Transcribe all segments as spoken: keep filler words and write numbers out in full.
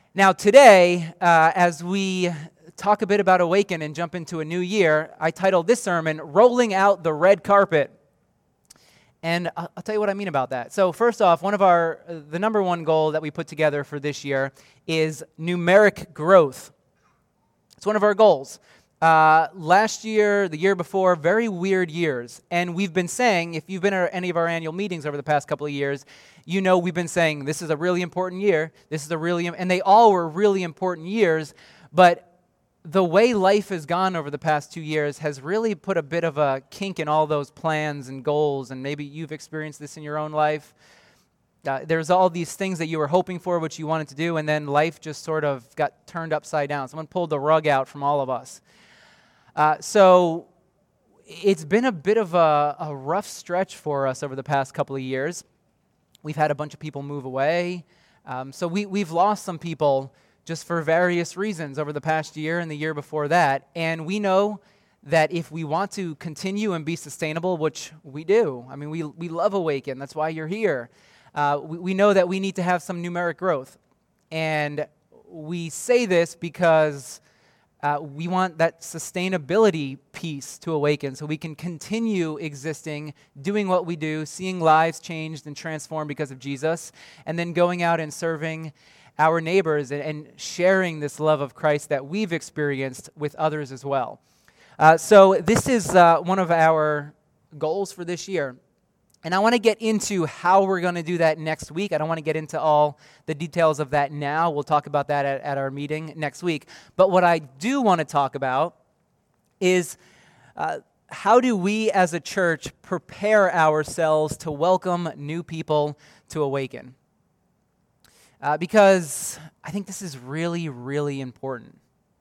Now today, uh, as we talk a bit about Awaken and jump into a new year, I titled this sermon, Rolling Out the Red Carpet. And I'll, I'll tell you what I mean about that. So first off, one of our, uh, the number one goal that we put together for this year is numeric growth. It's one of our goals. Uh, last year, the year before, very weird years. And we've been saying, if you've been at any of our annual meetings over the past couple of years, you know we've been saying this is a really important year. This is a really, and they all were really important years. But the way life has gone over the past two years has really put a bit of a kink in all those plans and goals. And maybe you've experienced this in your own life. Uh, there's all these things that you were hoping for, which you wanted to do, and then life just sort of got turned upside down. Someone pulled the rug out from all of us. Uh, so it's been a bit of a, a rough stretch for us over the past couple of years. We've had a bunch of people move away. Um, so we, we've lost some people just for various reasons over the past year and the year before that. And we know that if we want to continue and be sustainable, which we do, I mean, we, we love Awaken. That's why you're here. Uh, we, we know that we need to have some numeric growth. And we say this because Uh, we want that sustainability piece to Awaken so we can continue existing, doing what we do, seeing lives changed and transformed because of Jesus, and then going out and serving our neighbors and, and sharing this love of Christ that we've experienced with others as well. Uh, so this is uh, one of our goals for this year. And I want to get into how we're going to do that next week. I don't want to get into all the details of that now. We'll talk about that at, at our meeting next week. But what I do want to talk about is uh, how do we as a church prepare ourselves to welcome new people to Awaken? Uh, because I think this is really, really important.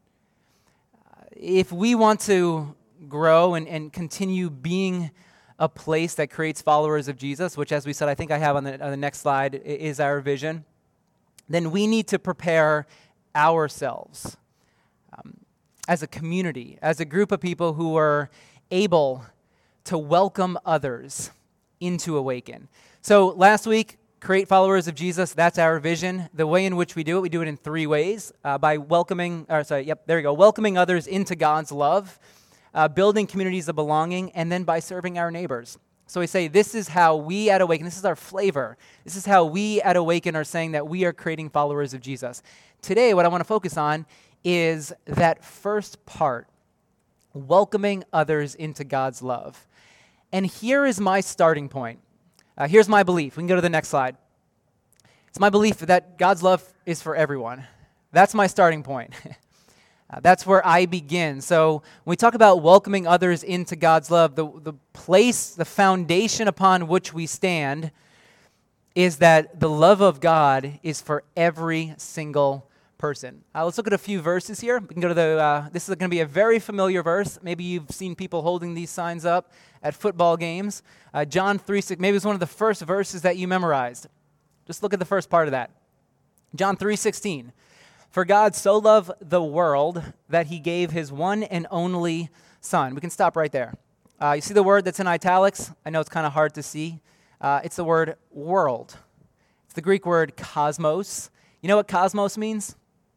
Uh, if we want to grow and, and continue being a place that creates followers of Jesus, which, as we said, I think I have on the, on the next slide, is our vision, then we need to prepare ourselves um, as a community, as a group of people who are able to welcome others into Awaken. So last week, create followers of Jesus, that's our vision. The way in which we do it, we do it in three ways. Uh, by welcoming, or sorry, yep, there you go, welcoming others into God's love, Uh, building communities of belonging, and then by serving our neighbors. So we say this is how we at Awaken, this is our flavor. This is how we at Awaken are saying that we are creating followers of Jesus. Today, what I want to focus on is that first part, welcoming others into God's love. And here is my starting point. Uh, here's my belief. We can go to the next slide. It's my belief that God's love is for everyone. That's my starting point. Uh, that's where I begin. So when we talk about welcoming others into God's love, the, the place, the foundation upon which we stand is that the love of God is for every single person. Uh, let's look at a few verses here. We can go to the, uh, this is going to be a very familiar verse. Maybe you've seen people holding these signs up at football games. Uh, John three six, maybe it's one of the first verses that you memorized. Just look at the first part of that. John three sixteen. For God so loved the world that he gave his one and only Son. We can stop right there. Uh, you see the word that's in italics? I know it's kind of hard to see. Uh, it's the word world. It's the Greek word cosmos. You know what cosmos means?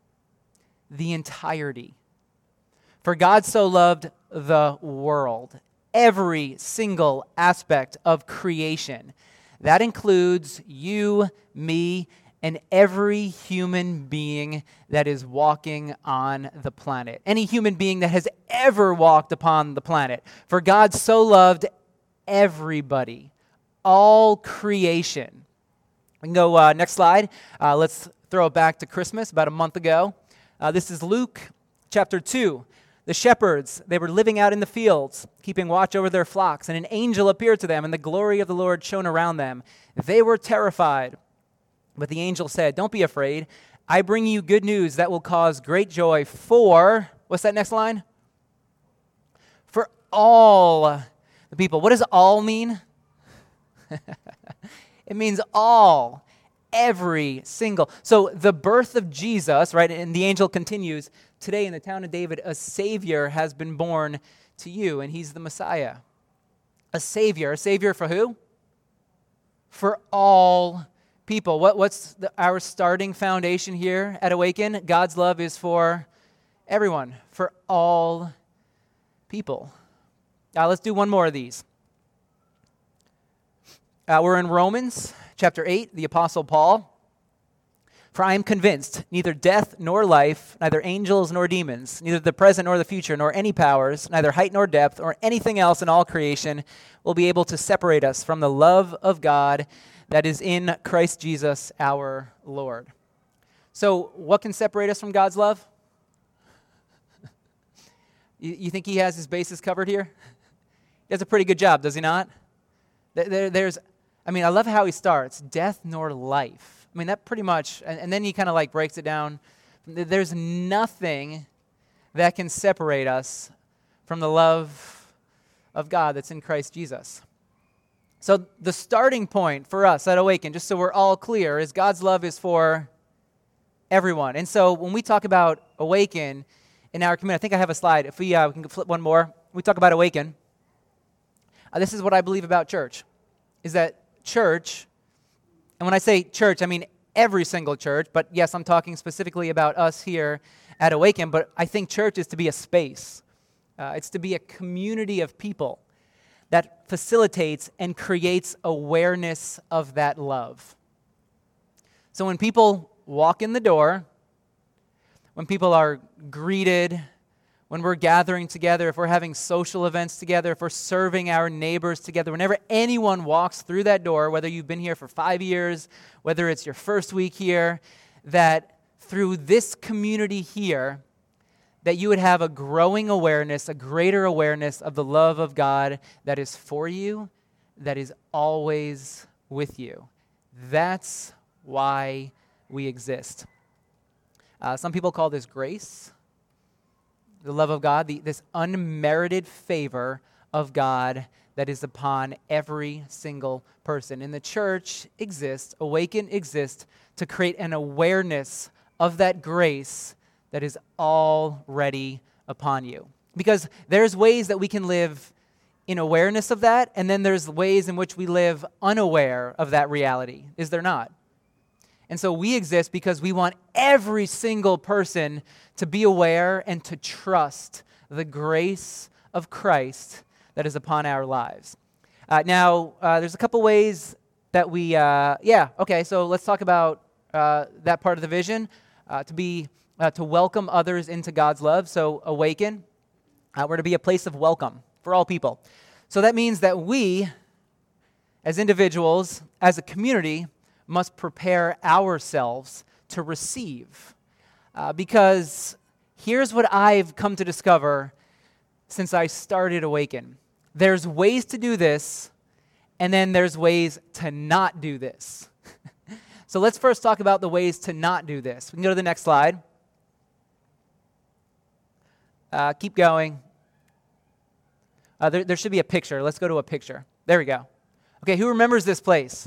The entirety. For God so loved the world, every single aspect of creation. That includes you, me, and every human being that is walking on the planet. Any human being that has ever walked upon the planet. For God so loved everybody, all creation. We can go uh, next slide. Uh, let's throw it back to Christmas, about a month ago. Uh, this is Luke chapter two. The shepherds, they were living out in the fields, keeping watch over their flocks, and an angel appeared to them, and the glory of the Lord shone around them. They were terrified. But the angel said, "Don't be afraid. I bring you good news that will cause great joy for," what's that next line? "For all the people." What does all mean? It means all, every single. So the birth of Jesus, right, and the angel continues, "Today in the town of David, a Savior has been born to you, and he's the Messiah." A Savior. A Savior for who? For all people. What, what's the, our starting foundation here at Awaken? God's love is for everyone, for all people. Now, let's do one more of these. Uh, we're in Romans chapter eight, the Apostle Paul. For I am convinced neither death nor life, neither angels nor demons, neither the present nor the future, nor any powers, neither height nor depth, or anything else in all creation will be able to separate us from the love of God that is in Christ Jesus our Lord. So what can separate us from God's love? you, you think he has his bases covered here? He does a pretty good job, does he not? There, there's, I mean, I love how he starts, death nor life. I mean, that pretty much, and, and then he kind of like breaks it down. There's nothing that can separate us from the love of God that's in Christ Jesus. So the starting point for us at Awaken, just so we're all clear, is God's love is for everyone. And so when we talk about Awaken in our community, I think I have a slide. If we, uh, we can flip one more. We talk about Awaken. Uh, this is what I believe about church, is that church, and when I say church, I mean every single church, but yes, I'm talking specifically about us here at Awaken, but I think church is to be a space. Uh, it's to be a community of people that facilitates and creates awareness of that love. So when people walk in the door, when people are greeted, when we're gathering together, if we're having social events together, if we're serving our neighbors together, whenever anyone walks through that door, whether you've been here for five years, whether it's your first week here, that through this community here, that you would have a growing awareness, a greater awareness of the love of God that is for you, that is always with you. That's why we exist. Uh, some people call this grace. The love of God, the, this unmerited favor of God that is upon every single person. And the church exists, Awaken exists, to create an awareness of that grace that is already upon you. Because there's ways that we can live in awareness of that, and then there's ways in which we live unaware of that reality. Is there not? And so we exist because we want every single person to be aware and to trust the grace of Christ that is upon our lives. Uh, now, uh, there's a couple ways that we, uh, yeah, okay, so let's talk about uh, that part of the vision, uh, to be, uh, to welcome others into God's love. So Awaken, uh, we're to be a place of welcome for all people. So that means that we, as individuals, as a community, must prepare ourselves to receive. Uh, because here's what I've come to discover since I started Awaken. There's ways to do this, and then there's ways to not do this. So let's first talk about the ways to not do this. We can go to the next slide. Uh, keep going. Uh, there, there should be a picture. Let's go to a picture. There we go. Okay, who remembers this place?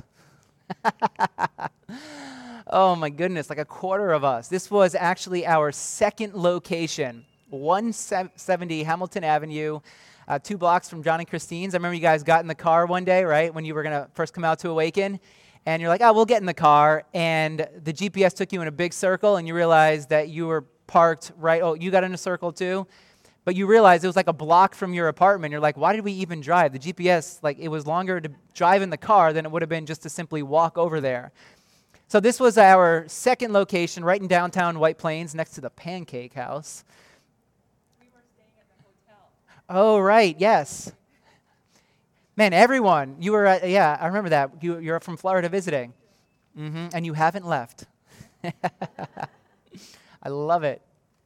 Oh my goodness, like a quarter of us. This was actually our second location, one seventy Hamilton Avenue, uh, two blocks from John and Christine's. I remember you guys got in the car one day, right, when you were going to first come out to Awaken, and you're like, oh, we'll get in the car, and the G P S took you in a big circle, and you realized that you were parked right, oh, you got in a circle too? But you realize it was like a block from your apartment. You're like, why did we even drive? The G P S, like it was longer to drive in the car than it would have been just to simply walk over there. So this was our second location right in downtown White Plains next to the Pancake House. We were staying at the hotel. Oh, right, yes. Man, everyone, you were at, yeah, I remember that. You, you're from Florida visiting. Mm-hmm, and you haven't left. I love it.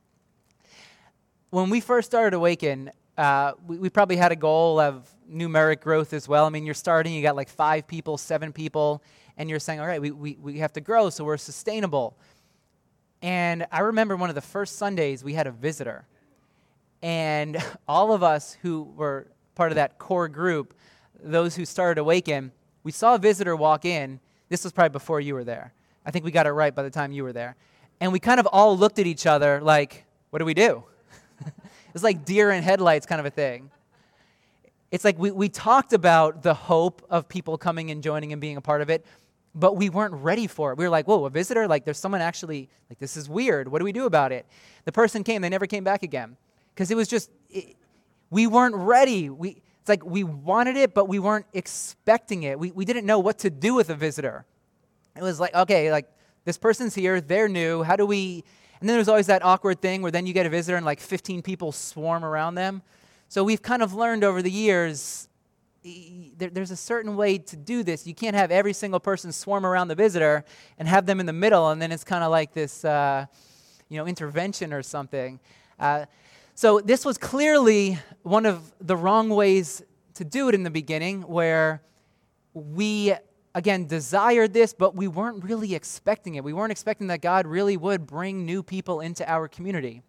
When we first started Awaken, uh, we, we probably had a goal of numeric growth as well. I mean, you're starting, you got like five people, seven people, and you're saying, all right, we, we, we have to grow so we're sustainable. And I remember one of the first Sundays we had a visitor. And all of us who were part of that core group, those who started Awaken, we saw a visitor walk in. This was probably before you were there. I think we got it right by the time you were there. And we kind of all looked at each other like, what do we do? It's like deer in headlights kind of a thing. It's like we, we talked about the hope of people coming and joining and being a part of it, but we weren't ready for it. We were like, whoa, a visitor? Like there's someone actually, like this is weird. What do we do about it? The person came, they never came back again. Because it was just, it, we weren't ready. We, it's like we wanted it, but we weren't expecting it. We, we didn't know what to do with a visitor. It was like, okay, like this person's here, they're new, how do we, and then there's always that awkward thing where then you get a visitor and like fifteen people swarm around them. So we've kind of learned over the years, there, there's a certain way to do this. You can't have every single person swarm around the visitor and have them in the middle, and then it's kind of like this, uh, you know, intervention or something. Uh, so this was clearly one of the wrong ways to do it in the beginning, where we, again, desired this, but we weren't really expecting it. We weren't expecting that God really would bring new people into our community.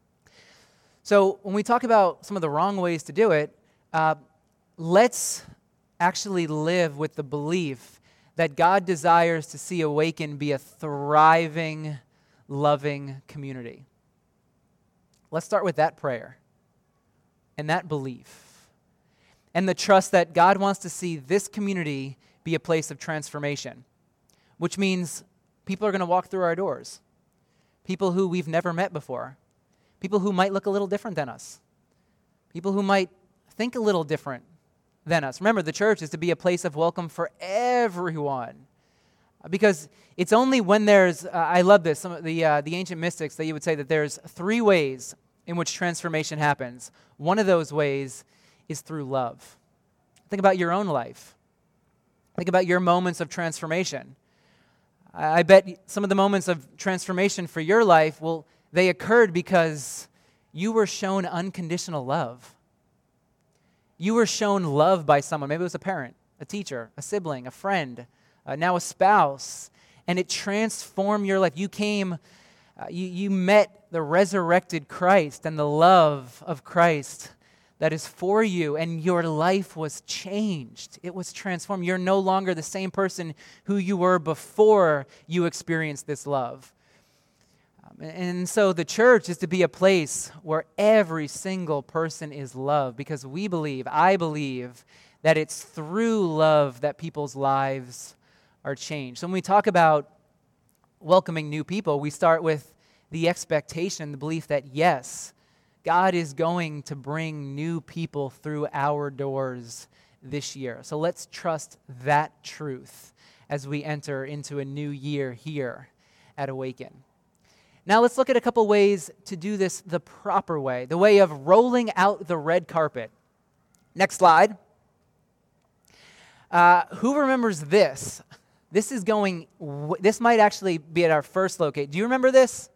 So when we talk about some of the wrong ways to do it, uh, let's actually live with the belief that God desires to see Awaken be a thriving, loving community. Let's start with that prayer and that belief and the trust that God wants to see this community be a place of transformation, which means people are going to walk through our doors, people who we've never met before, people who might look a little different than us, people who might think a little different than us. Remember, the church is to be a place of welcome for everyone, because it's only when there's, uh, I love this, some of the, uh, the ancient mystics, that you would say that there's three ways in which transformation happens. One of those ways is through love. Think about your own life. Think about your moments of transformation. I, I bet some of the moments of transformation for your life, well, they occurred because you were shown unconditional love. You were shown love by someone. Maybe it was a parent, a teacher, a sibling, a friend, uh, now a spouse, and it transformed your life. You came, uh, you, you met the resurrected Christ and the love of Christ that is for you, and your life was changed. It was transformed. You're no longer the same person who you were before you experienced this love. And so the church is to be a place where every single person is loved, because we believe, I believe, that it's through love that people's lives are changed. So when we talk about welcoming new people, we start with the expectation, the belief that, yes, God is going to bring new people through our doors this year. So let's trust that truth as we enter into a new year here at Awaken. Now let's look at a couple ways to do this the proper way, the way of rolling out the red carpet. Next slide. Uh, who remembers this? This is going, w- this might actually be at our first location. Do you remember this?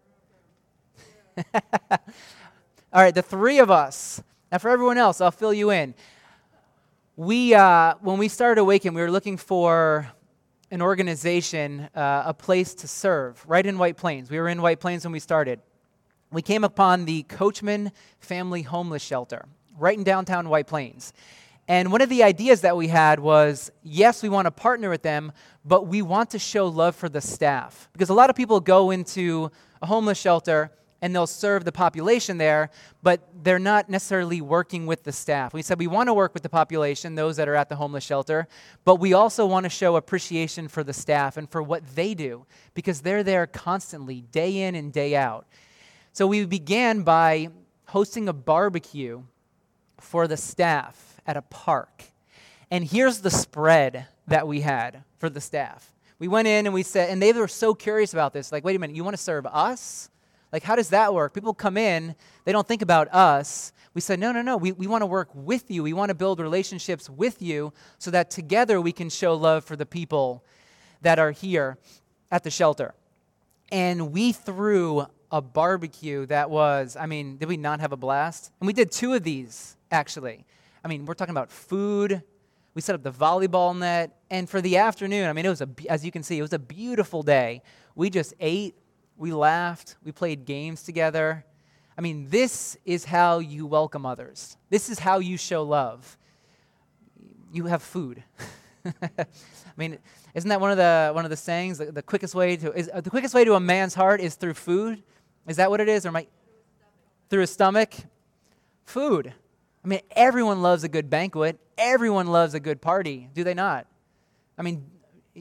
All right, the three of us. Now for everyone else, I'll fill you in. We, uh, when we started Awaken, we were looking for an organization, uh, a place to serve, right in White Plains. We were in White Plains when we started. We came upon the Coachman Family Homeless Shelter, right in downtown White Plains. And one of the ideas that we had was, yes, we want to partner with them, but we want to show love for the staff. Because a lot of people go into a homeless shelter and they'll serve the population there, but they're not necessarily working with the staff. We said we want to work with the population, those that are at the homeless shelter, but we also want to show appreciation for the staff and for what they do, because they're there constantly, day in and day out. So we began by hosting a barbecue for the staff at a park. And here's the spread that we had for the staff. We went in and we said, and they were so curious about this, like, wait a minute, you want to serve us? Like, how does that work? People come in, they don't think about us. We said, no, no, no, we, we want to work with you. We want to build relationships with you so that together we can show love for the people that are here at the shelter. And we threw a barbecue that was, I mean, did we not have a blast? And we did two of these, actually. I mean, we're talking about food. We set up the volleyball net. And for the afternoon, I mean, it was, a, as you can see, it was a beautiful day. We just ate. We laughed, we played games together. I mean, this is how you welcome others. This is how you show love. You have food. I mean, isn't that one of the one of the sayings? The, the quickest way to is uh, the quickest way to a man's heart is through food. Is that what it is, or my through his stomach? Food. I mean, everyone loves a good banquet. Everyone loves a good party. Do they not? I mean,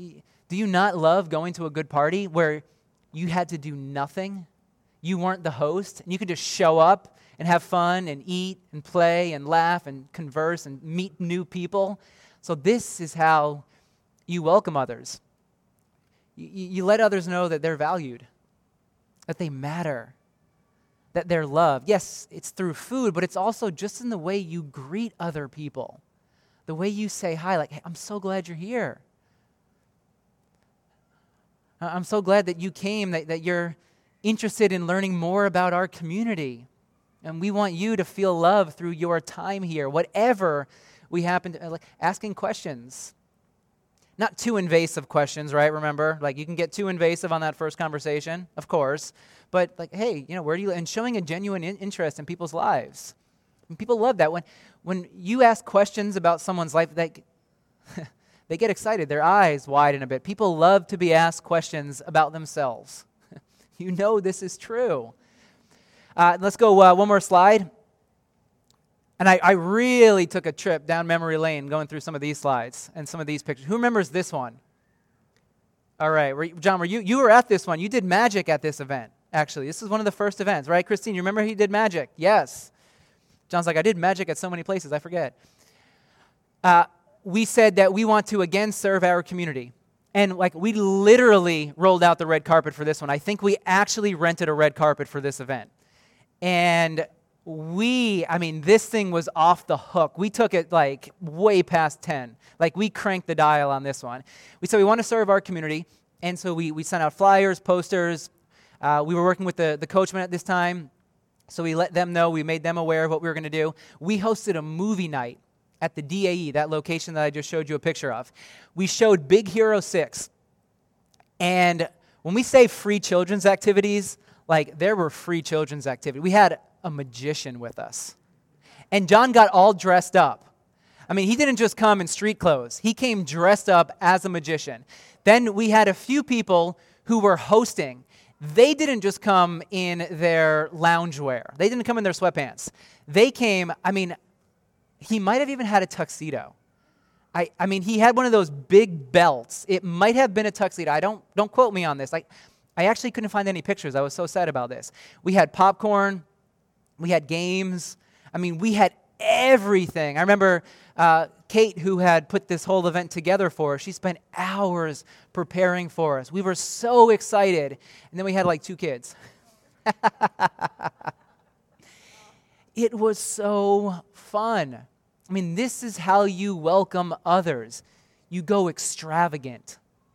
Do you not love going to a good party where you had to do nothing? You weren't the host, and you could just show up and have fun and eat and play and laugh and converse and meet new people. So this is how you welcome others. You, you let others know that they're valued, that they matter, that they're loved. Yes, it's through food, but it's also just in the way you greet other people, the way you say hi, like, hey, I'm so glad you're here. I'm so glad that you came, that, that you're interested in learning more about our community. And we want you to feel love through your time here, whatever we happen to, like asking questions. Not too invasive questions, right? Remember, like you can get too invasive on that first conversation, of course. But like, hey, you know, where do you, and showing a genuine in- interest in people's lives. And people love that. When, when you ask questions about someone's life, they, they get excited. Their eyes widen a bit. People love to be asked questions about themselves. You know this is true. Uh, let's go uh, one more slide. And I, I really took a trip down memory lane going through some of these slides and some of these pictures. Who remembers this one? All right, were, John, were you, you were at this one. You did magic at this event, actually. This is one of the first events, right? Christine, you remember he did magic? Yes. John's like, I did magic at so many places, I forget. Uh, we said that we want to, again, serve our community. And like we literally rolled out the red carpet for this one. I think we actually rented a red carpet for this event. And we, I mean, this thing was off the hook. We took it like way past ten. Like we cranked the dial on this one. We said we want to serve our community. And so we, we sent out flyers, posters. Uh, we were working with the, the coachmen at this time. So we let them know, we made them aware of what we were going to do. We hosted a movie night at the D A E, that location that I just showed you a picture of. We showed Big Hero six. And when we say free children's activities, like there were free children's activities. We had a magician with us. And John got all dressed up. I mean, he didn't just come in street clothes. He came dressed up as a magician. Then we had a few people who were hosting. They didn't just come in their loungewear. They didn't come in their sweatpants. They came, I mean, he might have even had a tuxedo. I, I mean, he had one of those big belts. It might have been a tuxedo. I don't, don't quote me on this. I, I actually couldn't find any pictures. I was so sad about this. We had popcorn. We had games. I mean, we had everything. I remember uh, Kate, who had put this whole event together for us, she spent hours preparing for us. We were so excited. And then we had like two kids. It was so fun. I mean, this is how you welcome others. You go extravagant.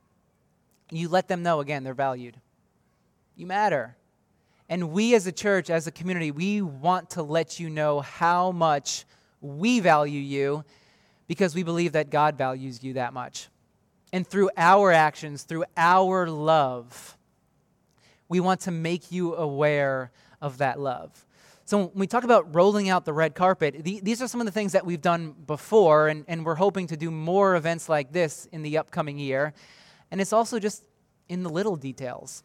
You let them know, again, they're valued. You matter. And we as a church, as a community, we want to let you know how much we value you because we believe that God values you that much. And through our actions, through our love, we want to make you aware of that love. So when we talk about rolling out the red carpet, the, these are some of the things that we've done before, and, and we're hoping to do more events like this in the upcoming year. And it's also just in the little details,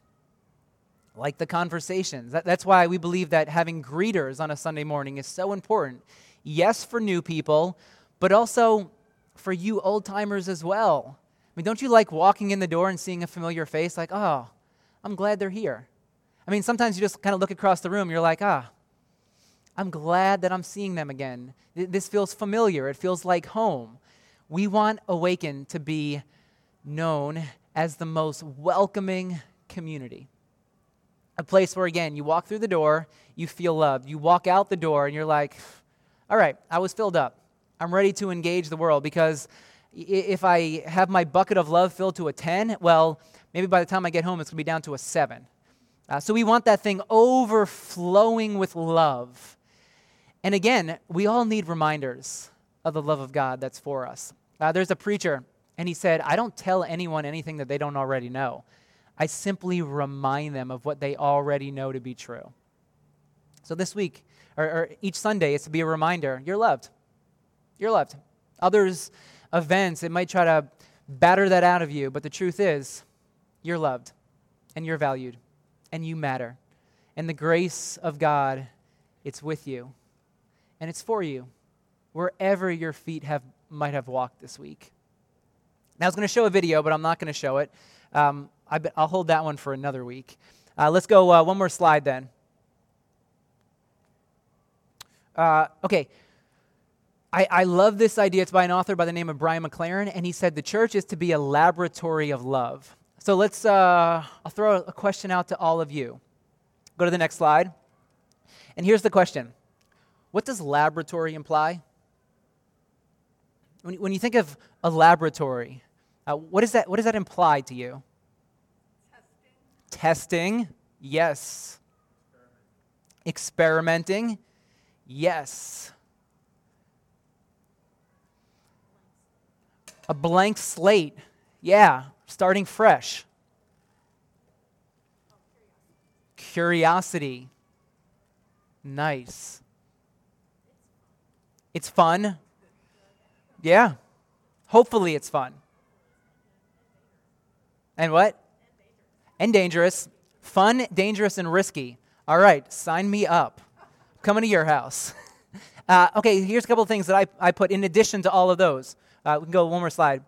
like the conversations. That, that's why we believe that having greeters on a Sunday morning is so important. Yes, for new people, but also for you old-timers as well. I mean, don't you like walking in the door and seeing a familiar face? Like, oh, I'm glad they're here. I mean, sometimes you just kind of look across the room, you're like, ah, I'm glad that I'm seeing them again. This feels familiar. It feels like home. We want Awaken to be known as the most welcoming community. A place where, again, you walk through the door, you feel loved. You walk out the door, and you're like, all right, I was filled up. I'm ready to engage the world, because if I have my bucket of love filled to a ten, well, maybe by the time I get home, it's going to be down to a seven. Uh, so we want that thing overflowing with love. And again, we all need reminders of the love of God that's for us. Uh, there's a preacher, and he said, I don't tell anyone anything that they don't already know. I simply remind them of what they already know to be true. So this week, or, or each Sunday, it's to be a reminder, you're loved. You're loved. Others' events, it might try to batter that out of you, but the truth is, you're loved, and you're valued, and you matter. And the grace of God, it's with you. And it's for you, wherever your feet have might have walked this week. Now, I was going to show a video, but I'm not going to show it. Um, I be, I'll hold that one for another week. Uh, let's go uh, one more slide then. Uh, okay. I, I love this idea. It's by an author by the name of Brian McLaren, and he said the church is to be a laboratory of love. So let's, uh, I'll throw a question out to all of you. Go to the next slide. And here's the question. What does laboratory imply? When, when you think of a laboratory, uh, what, is that, what does that imply to you? Testing. Testing, yes. Experimenting, yes. A blank slate, yeah, starting fresh. Curiosity, nice. It's fun, yeah. Hopefully it's fun. And what? And dangerous. Fun, dangerous, and risky. All right, sign me up. Coming to your house. uh, okay, here's a couple of things that I, I put in addition to all of those. Uh, we can go one more slide.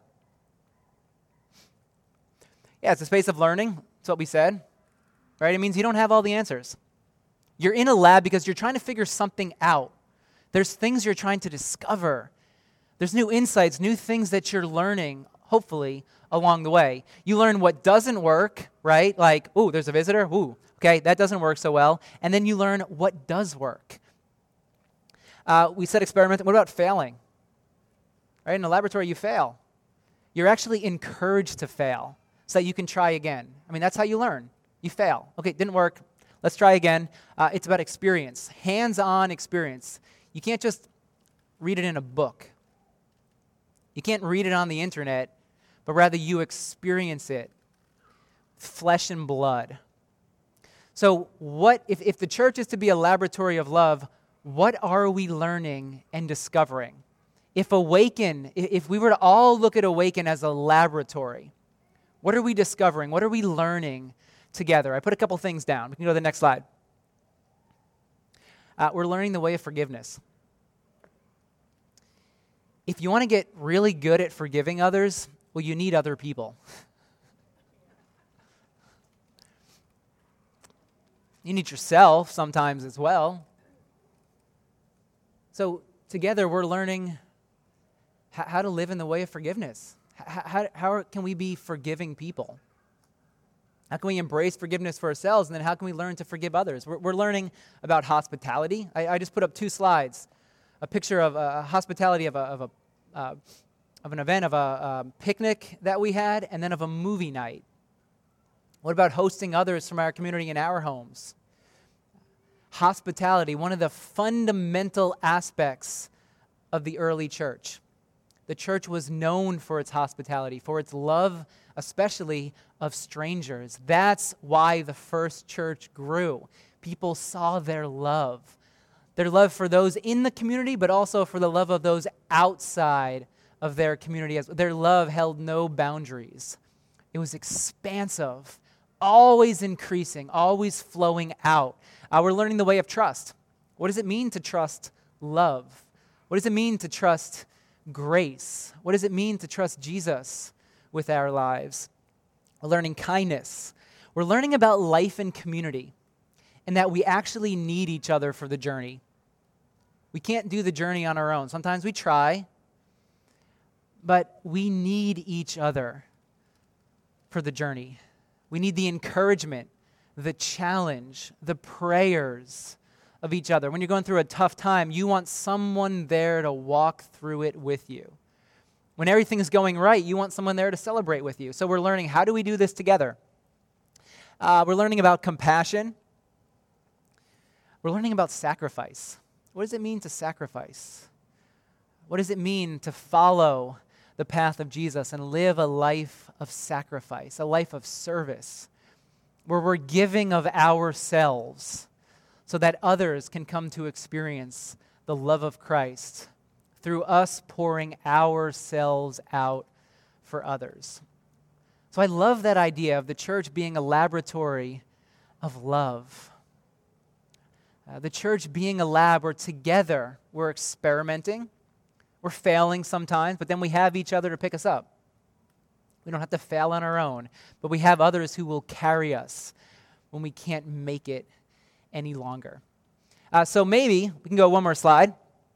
Yeah, it's a space of learning. That's what we said. Right? It means you don't have all the answers. You're in a lab because you're trying to figure something out. There's things you're trying to discover. There's new insights, new things that you're learning, hopefully, along the way. You learn what doesn't work, right? Like, ooh, there's a visitor. Ooh, okay, that doesn't work so well. And then you learn what does work. Uh, we said experiment. What about failing? Right? In the laboratory, you fail. You're actually encouraged to fail so that you can try again. I mean, that's how you learn. You fail. Okay, didn't work. Let's try again. Uh, it's about experience, hands-on experience. You can't just read it in a book. You can't read it on the internet, but rather you experience it, flesh and blood. So what if, if the church is to be a laboratory of love, what are we learning and discovering? If Awaken, if we were to all look at Awaken as a laboratory, what are we discovering? What are we learning together? I put a couple things down. We can go to the next slide. Uh, we're learning the way of forgiveness. If you want to get really good at forgiving others, well, you need other people. You need yourself sometimes as well. So together we're learning h- how to live in the way of forgiveness. H- how, how can we be forgiving people? How can we embrace forgiveness for ourselves, and then how can we learn to forgive others? We're, we're learning about hospitality. I, I just put up two slides, a picture of uh, hospitality of a, of a uh, of an event, of a, a picnic that we had, and then of a movie night. What about hosting others from our community in our homes? Hospitality, one of the fundamental aspects of the early church. The church was known for its hospitality, for its love, especially of strangers. That's why the first church grew. People saw their love. Their love for those in the community, but also for the love of those outside of their community. Their love held no boundaries. It was expansive, always increasing, always flowing out. Uh, we're learning the way of trust. What does it mean to trust love? What does it mean to trust grace? What does it mean to trust Jesus with our lives? We're learning kindness. We're learning about life and community, and that we actually need each other for the journey. We can't do the journey on our own. Sometimes we try, but we need each other for the journey. We need the encouragement, the challenge, the prayers of each other. When you're going through a tough time, you want someone there to walk through it with you. When everything is going right, you want someone there to celebrate with you. So we're learning, how do we do this together? Uh, we're learning about compassion. We're learning about sacrifice. What does it mean to sacrifice? What does it mean to follow the path of Jesus and live a life of sacrifice, a life of service, where we're giving of ourselves so that others can come to experience the love of Christ through us pouring ourselves out for others. So I love that idea of the church being a laboratory of love. Uh, the church being a lab where together we're experimenting, we're failing sometimes, but then we have each other to pick us up. We don't have to fail on our own, but we have others who will carry us when we can't make it any longer. Uh, so maybe, we can go one more slide.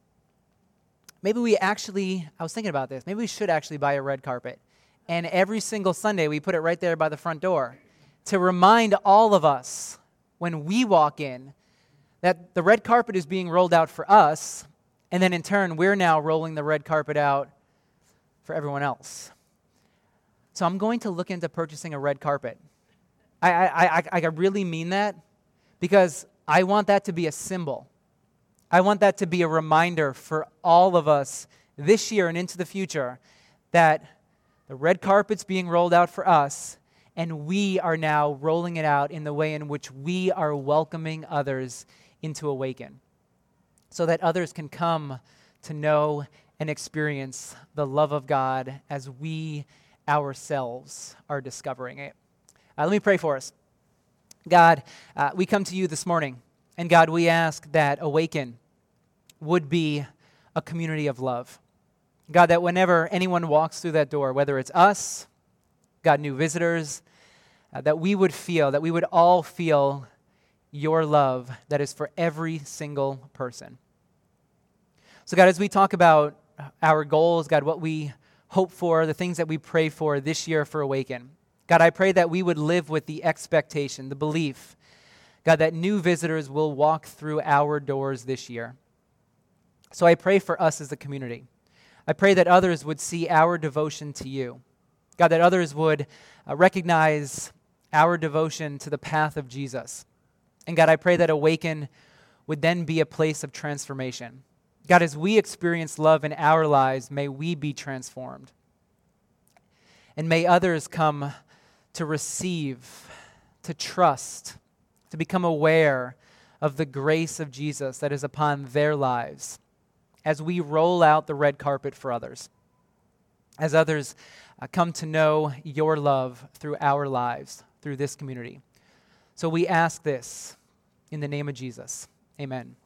Maybe we actually, I was thinking about this, maybe we should actually buy a red carpet. And every single Sunday, we put it right there by the front door to remind all of us when we walk in that the red carpet is being rolled out for us, and then in turn, we're now rolling the red carpet out for everyone else. So I'm going to look into purchasing a red carpet. I, I, I, I really mean that because I want that to be a symbol. I want that to be a reminder for all of us this year and into the future that the red carpet's being rolled out for us, and we are now rolling it out in the way in which we are welcoming others into Awaken, so that others can come to know and experience the love of God as we ourselves are discovering it. Uh, let me pray for us. God, uh, we come to you this morning, and God, we ask that Awaken would be a community of love. God, that whenever anyone walks through that door, whether it's us, God, new visitors, uh, that we would feel, that we would all feel your love that is for every single person. So God, as we talk about our goals, God, what we hope for, the things that we pray for this year for Awaken, God, I pray that we would live with the expectation, the belief, God, that new visitors will walk through our doors this year. So I pray for us as a community. I pray that others would see our devotion to you. God, that others would uh, recognize our devotion to the path of Jesus. And God, I pray that Awaken would then be a place of transformation. God, as we experience love in our lives, may we be transformed. And may others come to receive, to trust, to become aware of the grace of Jesus that is upon their lives as we roll out the red carpet for others, as others uh, come to know your love through our lives, through this community. So we ask this in the name of Jesus. Amen.